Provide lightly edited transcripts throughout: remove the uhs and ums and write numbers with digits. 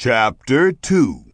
Chapter 2.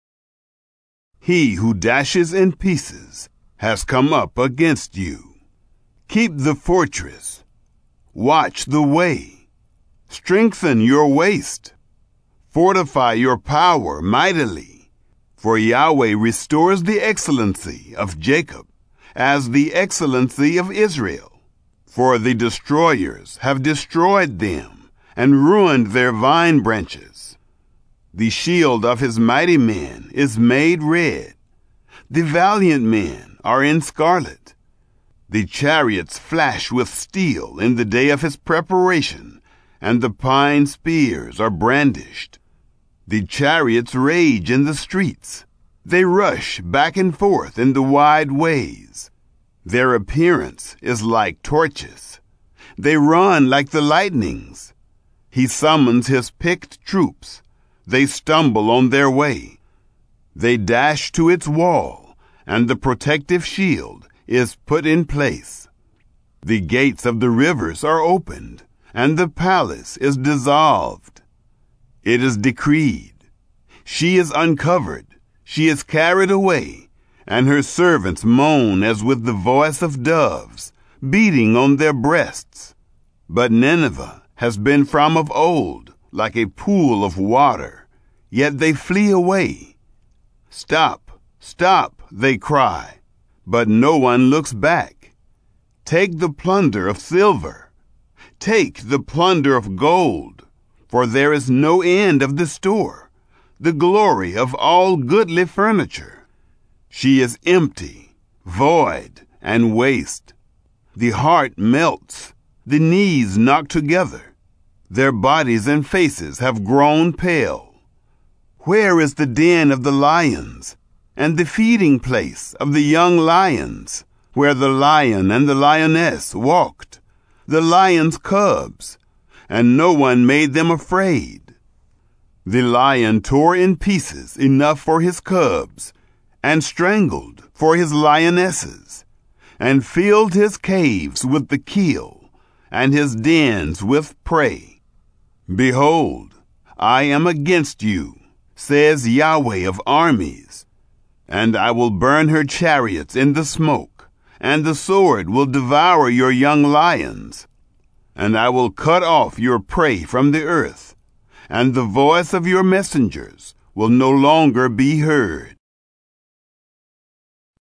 He who dashes in pieces has come up against you. Keep the fortress. Watch the way. Strengthen your waist. Fortify your power mightily. For Yahweh restores the excellency of Jacob as the excellency of Israel. For the destroyers have destroyed them and ruined their vine branches. The shield of his mighty men is made red. The valiant men are in scarlet. The chariots flash with steel in the day of his preparation, and the pine spears are brandished. The chariots rage in the streets. They rush back and forth in the wide ways. Their appearance is like torches. They run like the lightnings. He summons his picked troops. They stumble on their way. They dash to its wall, and the protective shield is put in place. The gates of the rivers are opened, and the palace is dissolved. It is decreed. She is uncovered. She is carried away, and her servants moan as with the voice of doves, beating on their breasts. But Nineveh has been from of old, like a pool of water, yet they flee away. Stop, stop, they cry, but no one looks back. Take the plunder of silver. Take the plunder of gold, for there is no end of the store, the glory of all goodly furniture. She is empty, void, and waste. The heart melts, the knees knock together. Their bodies and faces have grown pale. Where is the den of the lions, and the feeding place of the young lions, where the lion and the lioness walked, the lion's cubs, and no one made them afraid? The lion tore in pieces enough for his cubs, and strangled for his lionesses, and filled his caves with the kill, and his dens with prey. Behold, I am against you, says Yahweh of armies, and I will burn her chariots in the smoke, and the sword will devour your young lions. And I will cut off your prey from the earth, and the voice of your messengers will no longer be heard.